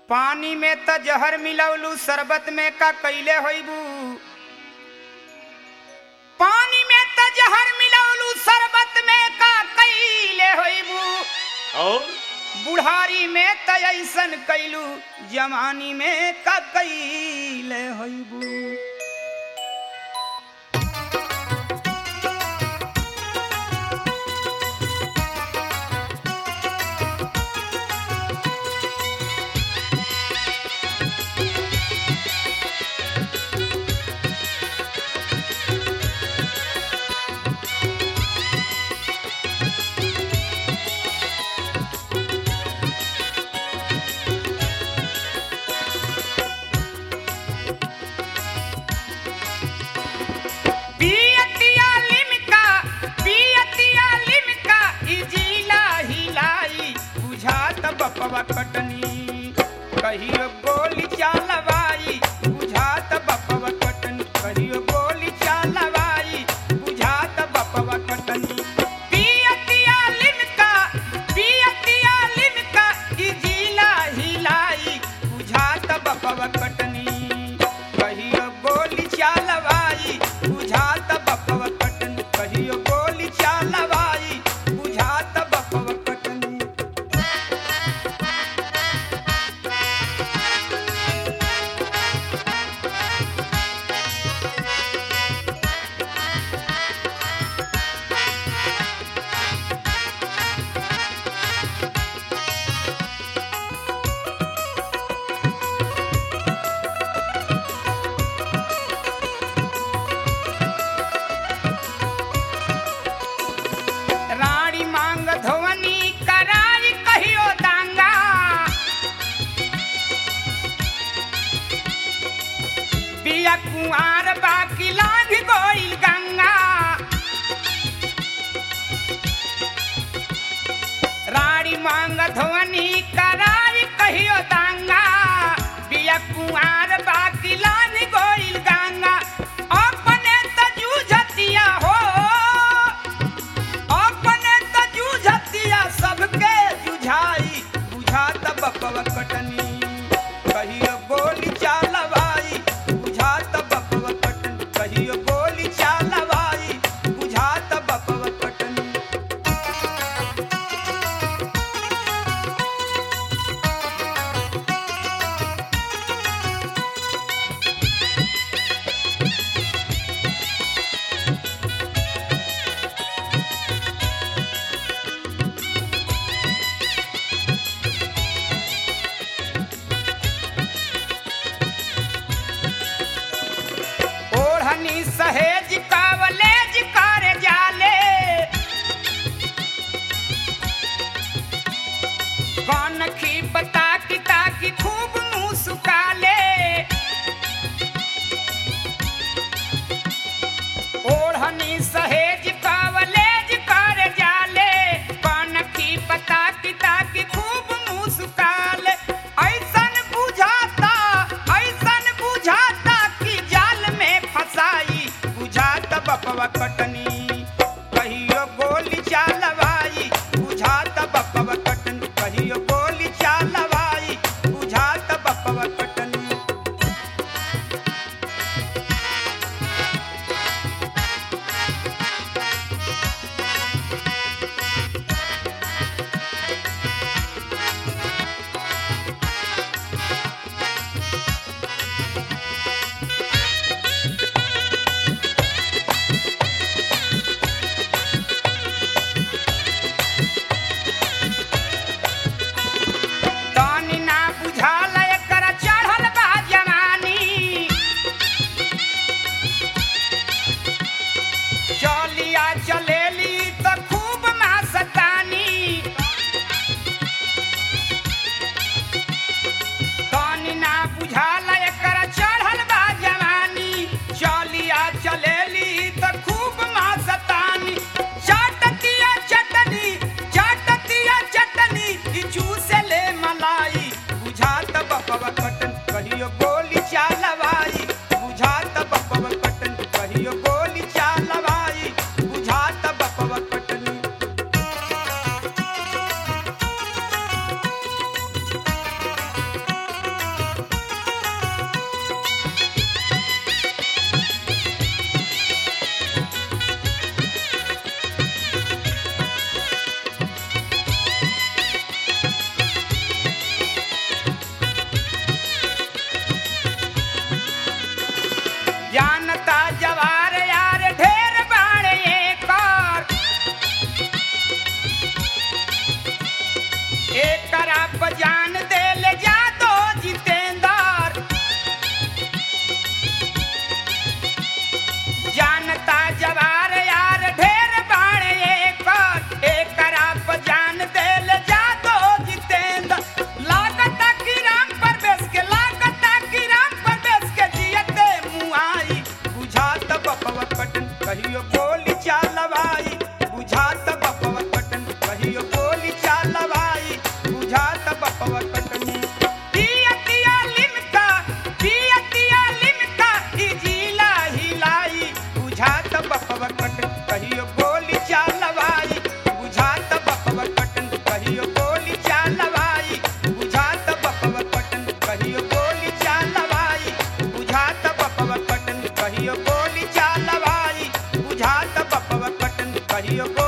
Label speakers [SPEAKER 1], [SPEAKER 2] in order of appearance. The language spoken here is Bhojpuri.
[SPEAKER 1] पानी में त जहर मिलौलू शरबत में का कैले होइबू। पानी में त जहर मिलौलू शरबत में का कैले होइबू।
[SPEAKER 2] और
[SPEAKER 1] बुढ़ारी में त ऐसन कैलू जवानी में का कैले होइबू। बपवा कटनी कहियो गोली चालवाई बुझात बपवा कटनी कहियो गोली चालवाई बुझात बपवा कटनी। पियतिया लिमका ई जिला हिलाई बुझात बपवा कटनी कहियो गोली चालवाई बुझात बपवा कटनी कहियो गोली चालवाई बुझात बपवा कटनी। कुआर बाकी लांघ गोइल गंगा रानी मांग धोनी कराई कहियो दांगा बिया कुआर बाकी लांघ गोइल गंगा। अपने त जूझतिया हो अपने त जूझतिया सबके जुझाई बुझात बपवा कटनी कहियो गोली चालवाई बुझात बपवा कटनी कहियो गोली चालवाई बुझात बपवा कटनी। जियो